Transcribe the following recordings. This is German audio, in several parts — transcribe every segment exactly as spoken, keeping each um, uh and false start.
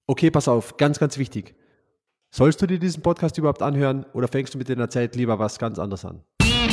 Okay, pass auf, ganz, ganz wichtig. Sollst du dir diesen Podcast überhaupt anhören oder fängst du mit deiner Zeit lieber was ganz anderes an?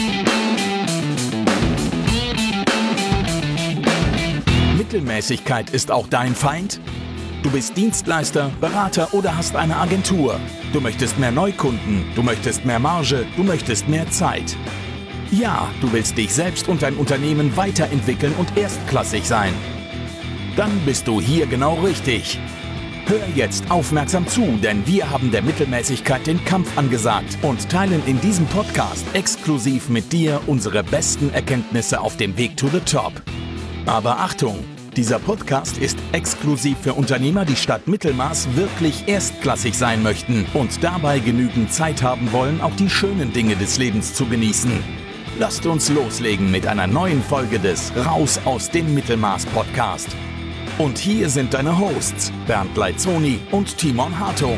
Mittelmäßigkeit ist auch dein Feind? Du bist Dienstleister, Berater oder hast eine Agentur. Du möchtest mehr Neukunden, du möchtest mehr Marge, du möchtest mehr Zeit. Ja, du willst dich selbst und dein Unternehmen weiterentwickeln und erstklassig sein. Dann bist du hier genau richtig. Hör jetzt aufmerksam zu, denn wir haben der Mittelmäßigkeit den Kampf angesagt und teilen in diesem Podcast exklusiv mit dir unsere besten Erkenntnisse auf dem Weg to the top. Aber Achtung, dieser Podcast ist exklusiv für Unternehmer, die statt Mittelmaß wirklich erstklassig sein möchten und dabei genügend Zeit haben wollen, auch die schönen Dinge des Lebens zu genießen. Lasst uns loslegen mit einer neuen Folge des Raus aus dem Mittelmaß Podcast. Und hier sind deine Hosts, Bernd Leitzoni und Timon Hartung.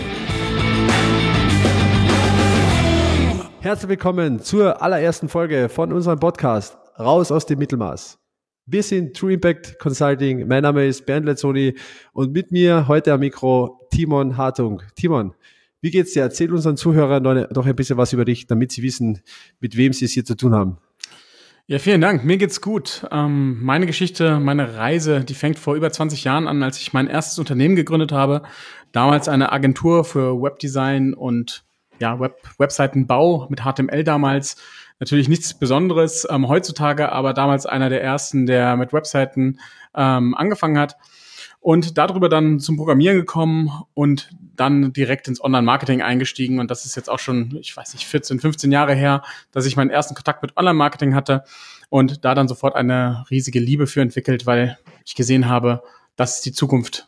Herzlich willkommen zur allerersten Folge von unserem Podcast Raus aus dem Mittelmaß. Wir sind True Impact Consulting, mein Name ist Bernd Leitzoni und mit mir heute am Mikro Timon Hartung. Timon, wie geht's dir? Erzähl unseren Zuhörern noch ein bisschen was über dich, damit sie wissen, mit wem sie es hier zu tun haben. Ja, vielen Dank. Mir geht's gut. Ähm, meine Geschichte, meine Reise, die fängt vor über zwanzig Jahren an, als ich mein erstes Unternehmen gegründet habe. Damals eine Agentur für Webdesign und ja, Web, Webseitenbau mit H T M L damals. Natürlich nichts Besonderes ähm, heutzutage, aber damals einer der ersten, der mit Webseiten ähm, angefangen hat. Und darüber dann zum Programmieren gekommen und dann direkt ins Online-Marketing eingestiegen. Und das ist jetzt auch schon, ich weiß nicht, vierzehn, fünfzehn Jahre her, dass ich meinen ersten Kontakt mit Online-Marketing hatte und da dann sofort eine riesige Liebe für entwickelt, weil ich gesehen habe, das ist die Zukunft.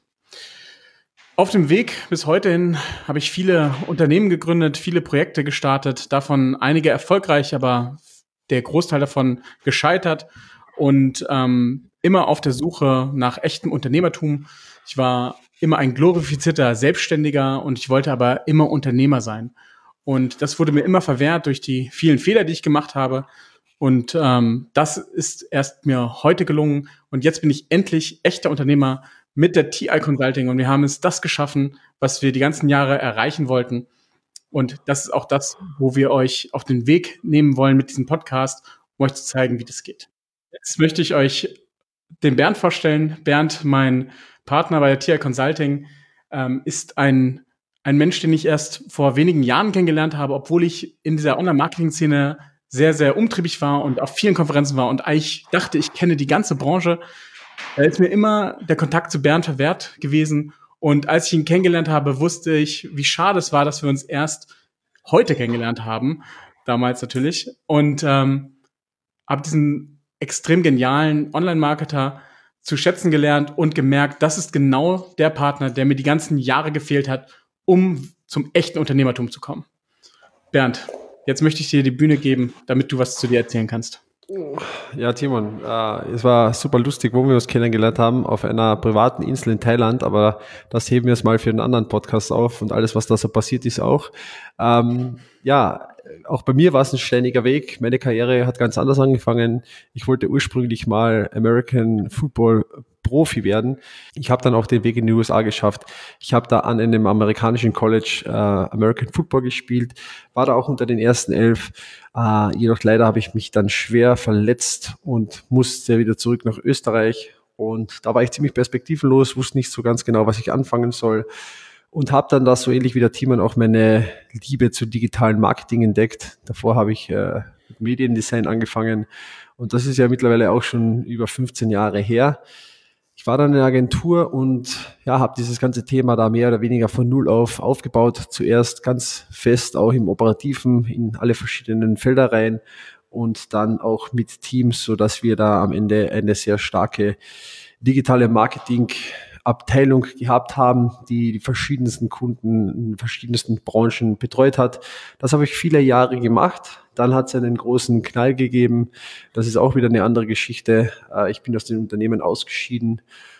Auf dem Weg bis heute hin habe ich viele Unternehmen gegründet, viele Projekte gestartet, davon einige erfolgreich, aber der Großteil davon gescheitert und ähm, immer auf der Suche nach echtem Unternehmertum. Ich war immer ein glorifizierter Selbstständiger und ich wollte aber immer Unternehmer sein. Und das wurde mir immer verwehrt durch die vielen Fehler, die ich gemacht habe. Und ähm, das ist erst mir heute gelungen. Und jetzt bin ich endlich echter Unternehmer mit der T I Consulting. Und wir haben es das geschaffen, was wir die ganzen Jahre erreichen wollten. Und das ist auch das, wo wir euch auf den Weg nehmen wollen mit diesem Podcast, um euch zu zeigen, wie das geht. Jetzt möchte ich euch den Bernd vorstellen. Bernd, mein Partner bei der T I Consulting, ähm, ist ein, ein Mensch, den ich erst vor wenigen Jahren kennengelernt habe, obwohl ich in dieser Online-Marketing-Szene sehr, sehr umtriebig war und auf vielen Konferenzen war und eigentlich dachte, ich kenne die ganze Branche. Da ist mir immer der Kontakt zu Bernd verwehrt gewesen. Und als ich ihn kennengelernt habe, wusste ich, wie schade es war, dass wir uns erst heute kennengelernt haben. Damals natürlich. Und ähm, habe diesen extrem genialen Online-Marketer zu schätzen gelernt und gemerkt, das ist genau der Partner, der mir die ganzen Jahre gefehlt hat, um zum echten Unternehmertum zu kommen. Bernd, jetzt möchte ich dir die Bühne geben, damit du was zu dir erzählen kannst. Ja, Timon, äh, es war super lustig, wo wir uns kennengelernt haben, auf einer privaten Insel in Thailand, aber das heben wir jetzt mal für einen anderen Podcast auf und alles, was da so passiert ist auch. Ähm, ja, auch bei mir war es ein steiniger Weg. Meine Karriere hat ganz anders angefangen. Ich wollte ursprünglich mal American Football Profi werden. Ich habe dann auch den Weg in die U S A geschafft. Ich habe da an einem amerikanischen College äh, American Football gespielt, war da auch unter den ersten elf. Äh, jedoch leider habe ich mich dann schwer verletzt und musste wieder zurück nach Österreich. Und da war ich ziemlich perspektivenlos, wusste nicht so ganz genau, was ich anfangen soll. Und habe dann da so ähnlich wie der Timon auch meine Liebe zu digitalen Marketing entdeckt. Davor habe ich äh, mit Mediendesign angefangen. Und das ist ja mittlerweile auch schon über fünfzehn Jahre her. Ich war dann in der Agentur und ja, habe dieses ganze Thema da mehr oder weniger von null auf aufgebaut. Zuerst ganz fest auch im Operativen in alle verschiedenen Felder rein und dann auch mit Teams, so dass wir da am Ende eine sehr starke digitale Marketing-Abteilung gehabt haben, die die verschiedensten Kunden in verschiedensten Branchen betreut hat. Das habe ich viele Jahre gemacht. Dann hat es einen großen Knall gegeben. Das ist auch wieder eine andere Geschichte. Ich bin aus dem Unternehmen ausgeschieden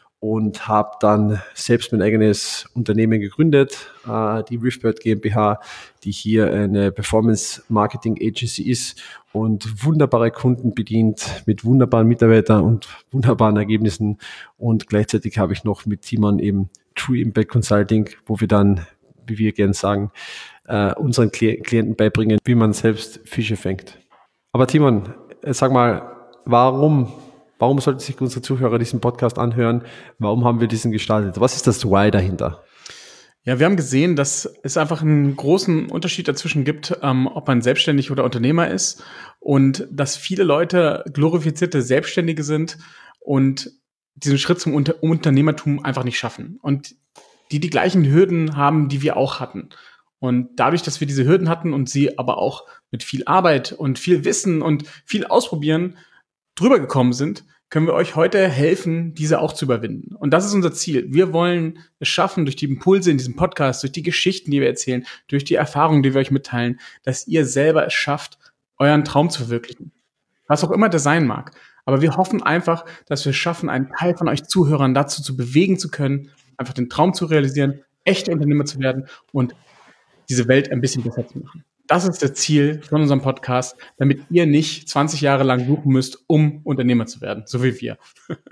und habe dann selbst mein eigenes Unternehmen gegründet, die Riftbird GmbH, die hier eine Performance Marketing Agency ist und wunderbare Kunden bedient mit wunderbaren Mitarbeitern und wunderbaren Ergebnissen. Und gleichzeitig habe ich noch mit Timon eben True Impact Consulting, wo wir dann, wie wir gerne sagen, äh, unseren Kli- Klienten beibringen, wie man selbst Fische fängt. Aber Timon, sag mal, warum, warum sollten sich unsere Zuhörer diesen Podcast anhören? Warum haben wir diesen gestartet? Was ist das Why dahinter? Ja, wir haben gesehen, dass es einfach einen großen Unterschied dazwischen gibt, ähm, ob man selbstständig oder Unternehmer ist und dass viele Leute glorifizierte Selbstständige sind und diesen Schritt zum Unter- Unternehmertum einfach nicht schaffen und die die gleichen Hürden haben, die wir auch hatten. Und dadurch, dass wir diese Hürden hatten und sie aber auch mit viel Arbeit und viel Wissen und viel Ausprobieren drüber gekommen sind, können wir euch heute helfen, diese auch zu überwinden. Und das ist unser Ziel. Wir wollen es schaffen, durch die Impulse in diesem Podcast, durch die Geschichten, die wir erzählen, durch die Erfahrungen, die wir euch mitteilen, dass ihr selber es schafft, euren Traum zu verwirklichen. Was auch immer der sein mag. Aber wir hoffen einfach, dass wir es schaffen, einen Teil von euch Zuhörern dazu zu bewegen zu können, einfach den Traum zu realisieren, echte Unternehmer zu werden und diese Welt ein bisschen besser zu machen. Das ist das Ziel von unserem Podcast, damit ihr nicht zwanzig Jahre lang suchen müsst, um Unternehmer zu werden, so wie wir.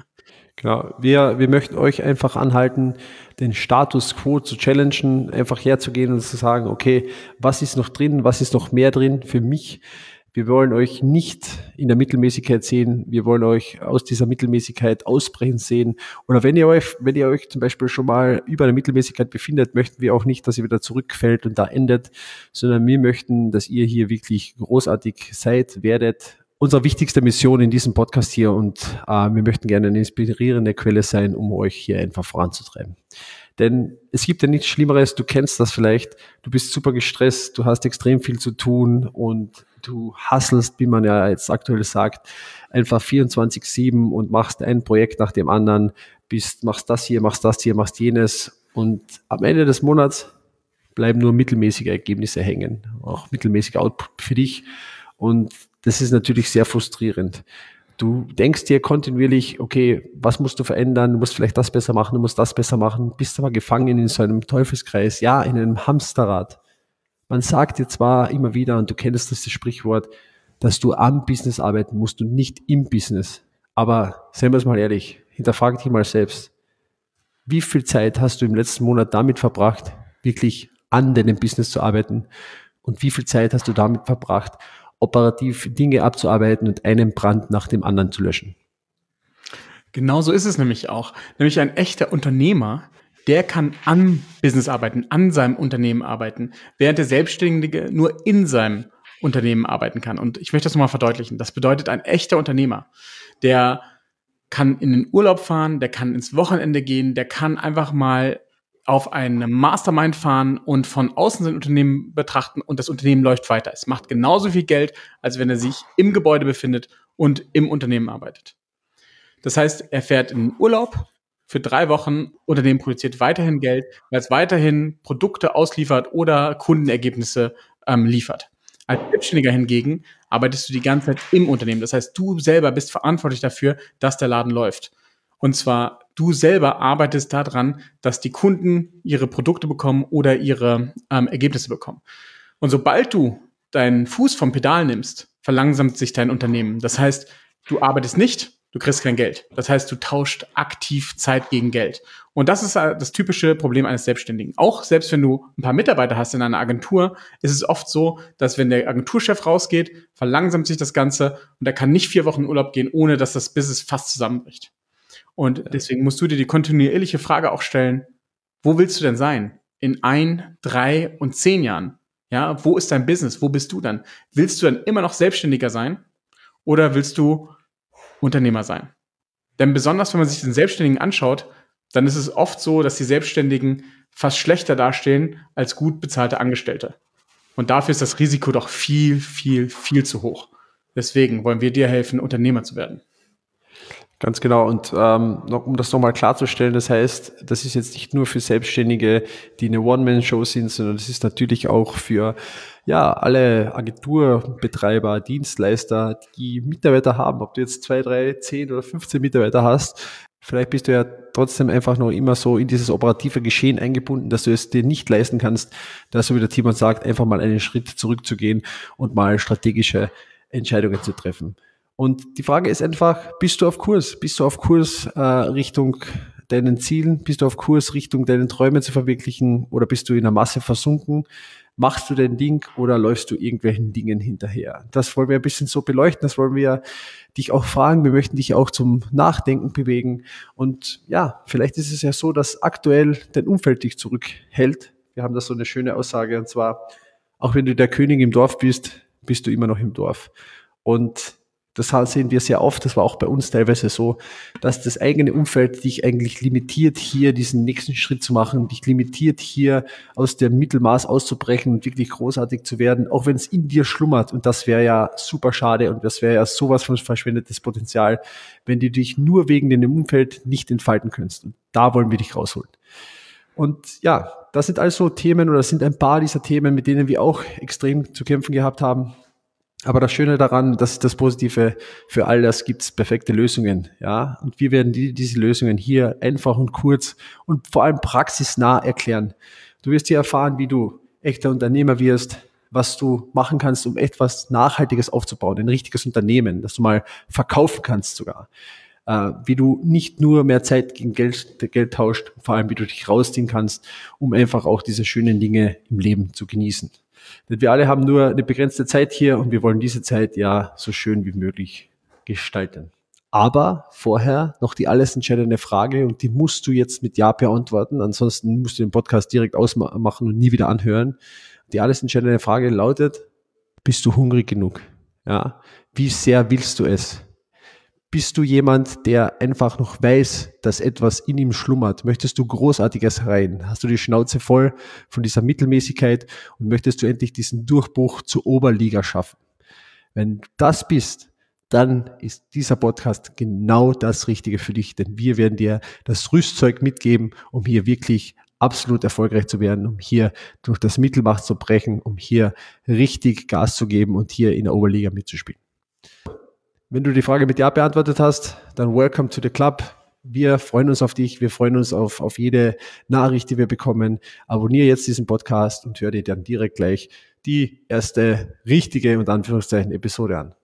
Genau, wir, wir möchten euch einfach anhalten, den Status quo zu challengen, einfach herzugehen und zu sagen, okay, was ist noch drin, was ist noch mehr drin für mich? Wir wollen euch nicht in der Mittelmäßigkeit sehen, wir wollen euch aus dieser Mittelmäßigkeit ausbrechen sehen. Oder wenn ihr euch, wenn ihr euch zum Beispiel schon mal über der Mittelmäßigkeit befindet, möchten wir auch nicht, dass ihr wieder zurückfällt und da endet, sondern wir möchten, dass ihr hier wirklich großartig seid, werdet. Unsere wichtigste Mission in diesem Podcast hier und äh, wir möchten gerne eine inspirierende Quelle sein, um euch hier einfach voranzutreiben. Denn es gibt ja nichts Schlimmeres, du kennst das vielleicht, du bist super gestresst, du hast extrem viel zu tun und du hustlest, wie man ja jetzt aktuell sagt, einfach vierundzwanzig sieben und machst ein Projekt nach dem anderen, bist, machst das hier, machst das hier, machst jenes und am Ende des Monats bleiben nur mittelmäßige Ergebnisse hängen, auch mittelmäßiger Output für dich und das ist natürlich sehr frustrierend. Du denkst dir kontinuierlich, okay, was musst du verändern? Du musst vielleicht das besser machen, du musst das besser machen, bist aber gefangen in so einem Teufelskreis, ja, in einem Hamsterrad. Man sagt dir zwar immer wieder, und du kennst das Sprichwort, dass du am Business arbeiten musst und nicht im Business. Aber seien wir es mal ehrlich, hinterfrag dich mal selbst. Wie viel Zeit hast du im letzten Monat damit verbracht, wirklich an deinem Business zu arbeiten? Und wie viel Zeit hast du damit verbracht, operativ Dinge abzuarbeiten und einen Brand nach dem anderen zu löschen? Genau so ist es nämlich auch. Nämlich ein echter Unternehmer, der kann am Business arbeiten, an seinem Unternehmen arbeiten, während der Selbstständige nur in seinem Unternehmen arbeiten kann. Und ich möchte das nochmal verdeutlichen. Das bedeutet, ein echter Unternehmer, der kann in den Urlaub fahren, der kann ins Wochenende gehen, der kann einfach mal auf eine Mastermind fahren und von außen sein Unternehmen betrachten und das Unternehmen läuft weiter. Es macht genauso viel Geld, als wenn er sich im Gebäude befindet und im Unternehmen arbeitet. Das heißt, er fährt in den Urlaub für drei Wochen, Unternehmen produziert weiterhin Geld, weil es weiterhin Produkte ausliefert oder Kundenergebnisse ähm, liefert. Als Selbstständiger hingegen arbeitest du die ganze Zeit im Unternehmen. Das heißt, du selber bist verantwortlich dafür, dass der Laden läuft. Und zwar, du selber arbeitest daran, dass die Kunden ihre Produkte bekommen oder ihre ähm, Ergebnisse bekommen. Und sobald du deinen Fuß vom Pedal nimmst, verlangsamt sich dein Unternehmen. Das heißt, du arbeitest nicht, du kriegst kein Geld. Das heißt, du tauscht aktiv Zeit gegen Geld. Und das ist das typische Problem eines Selbstständigen. Auch selbst wenn du ein paar Mitarbeiter hast in einer Agentur, ist es oft so, dass wenn der Agenturchef rausgeht, verlangsamt sich das Ganze und er kann nicht vier Wochen in Urlaub gehen, ohne dass das Business fast zusammenbricht. Und deswegen musst du dir die kontinuierliche Frage auch stellen, wo willst du denn sein? In ein, drei und zehn Jahren? Ja, wo ist dein Business? Wo bist du dann? Willst du dann immer noch Selbstständiger sein? Oder willst du Unternehmer sein? Denn besonders, wenn man sich den Selbstständigen anschaut, dann ist es oft so, dass die Selbstständigen fast schlechter dastehen als gut bezahlte Angestellte. Und dafür ist das Risiko doch viel, viel, viel zu hoch. Deswegen wollen wir dir helfen, Unternehmer zu werden. Ganz genau. Und ähm, noch, um das nochmal klarzustellen, das heißt, das ist jetzt nicht nur für Selbstständige, die eine One-Man-Show sind, sondern das ist natürlich auch für ja alle Agenturbetreiber, Dienstleister, die Mitarbeiter haben. Ob du jetzt zwei, drei, zehn oder fünfzehn Mitarbeiter hast, vielleicht bist du ja trotzdem einfach noch immer so in dieses operative Geschehen eingebunden, dass du es dir nicht leisten kannst, dass, so wie der Timon sagt, einfach mal einen Schritt zurückzugehen und mal strategische Entscheidungen zu treffen. Und die Frage ist einfach, bist du auf Kurs? Bist du auf Kurs äh, Richtung deinen Zielen? Bist du auf Kurs Richtung deinen Träume zu verwirklichen oder bist du in der Masse versunken? Machst du dein Ding oder läufst du irgendwelchen Dingen hinterher? Das wollen wir ein bisschen so beleuchten, das wollen wir dich auch fragen. Wir möchten dich auch zum Nachdenken bewegen. Und ja, vielleicht ist es ja so, dass aktuell dein Umfeld dich zurückhält. Wir haben da so eine schöne Aussage, und zwar, auch wenn du der König im Dorf bist, bist du immer noch im Dorf. Und das sehen wir sehr oft, das war auch bei uns teilweise so, dass das eigene Umfeld dich eigentlich limitiert, hier diesen nächsten Schritt zu machen, dich limitiert, hier aus dem Mittelmaß auszubrechen und wirklich großartig zu werden, auch wenn es in dir schlummert. Und das wäre ja super schade und das wäre ja sowas von verschwendetes Potenzial, wenn du dich nur wegen dem Umfeld nicht entfalten könntest. Und da wollen wir dich rausholen. Und ja, das sind also Themen oder das sind ein paar dieser Themen, mit denen wir auch extrem zu kämpfen gehabt haben. Aber das Schöne daran, das ist das Positive, für all das gibt es perfekte Lösungen, ja. Und wir werden die, diese Lösungen hier einfach und kurz und vor allem praxisnah erklären. Du wirst hier erfahren, wie du echter Unternehmer wirst, was du machen kannst, um etwas Nachhaltiges aufzubauen, ein richtiges Unternehmen, das du mal verkaufen kannst sogar. Äh, wie du nicht nur mehr Zeit gegen Geld, Geld tauscht, vor allem wie du dich rausziehen kannst, um einfach auch diese schönen Dinge im Leben zu genießen. Denn wir alle haben nur eine begrenzte Zeit hier und wir wollen diese Zeit ja so schön wie möglich gestalten. Aber vorher noch die alles entscheidende Frage und die musst du jetzt mit Ja beantworten, ansonsten musst du den Podcast direkt ausmachen und nie wieder anhören. Die alles entscheidende Frage lautet, bist du hungrig genug? Ja, wie sehr willst du es? Bist du jemand, der einfach noch weiß, dass etwas in ihm schlummert? Möchtest du Großartiges rein? Hast du die Schnauze voll von dieser Mittelmäßigkeit und möchtest du endlich diesen Durchbruch zur Oberliga schaffen? Wenn du das bist, dann ist dieser Podcast genau das Richtige für dich, denn wir werden dir das Rüstzeug mitgeben, um hier wirklich absolut erfolgreich zu werden, um hier durch das Mittelmaß zu brechen, um hier richtig Gas zu geben und hier in der Oberliga mitzuspielen. Wenn du die Frage mit Ja beantwortet hast, dann welcome to the club. Wir freuen uns auf dich. Wir freuen uns auf, auf jede Nachricht, die wir bekommen. Abonniere jetzt diesen Podcast und hör dir dann direkt gleich die erste richtige, unter Anführungszeichen, Episode an.